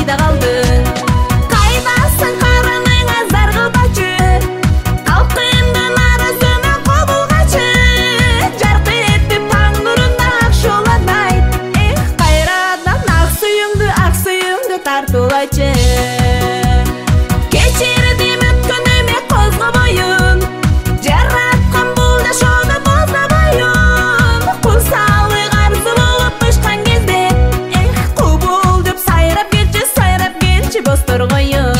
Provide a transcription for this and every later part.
қайда қалдың? Қайдасың қарының азар қылбачы, талқымдың арасына қол болғачы, жарқ етіп таң нұрында ақ шоланайт. Қайрадан ақ сүйіңді тартулайчы. Кечирдим өткөнүмө козго бойун, жараткан бул жашоодо бозго боюн. Курсалык арзу болуп бышкан кезде, кубулдуп сайрап келчи бостор коюн.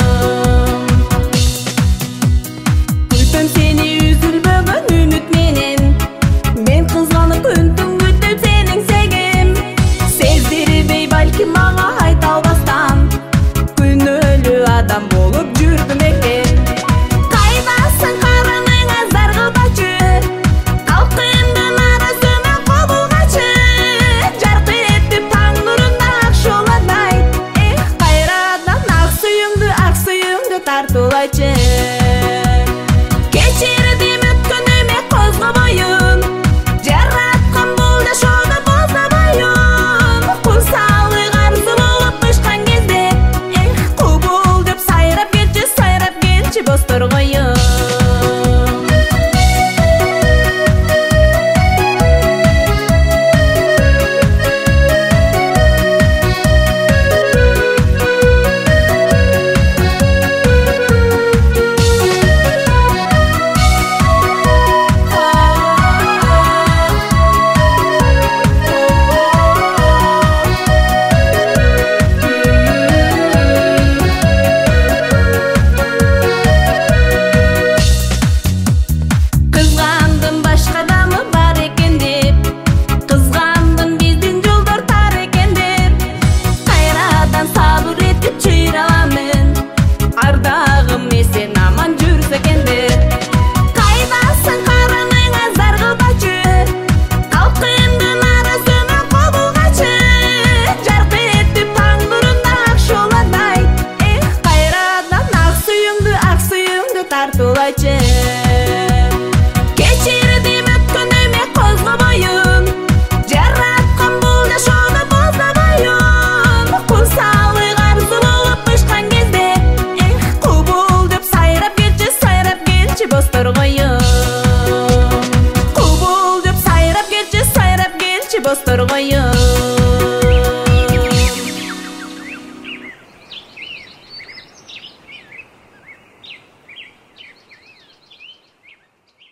Күтөм сени үзүлбөгөн үмүт менен, мен кызганып күндүн күтүп сенин сегим. Сездирбей балким мага айта албастан, күнөөлүү адам болуп жүрдүм экен. Кайдасың карының азар кылбачы, талкымдын арасына кол болгачы, жарк этип таң нурунда ак шоланайт. Кайрадан ак сүйүңдү тартуулайчы. Кечирдим өткөнүмө козго боюн, жараткан бул жашоодо бозго боюн. Курсалык арзу болуп бышкан кезде, кубулдуп сайрап келчи бостор коюн. Кызгандым башка адамы бар экен деп, кызгандым биздин жолдор тар экен деп, кайрадан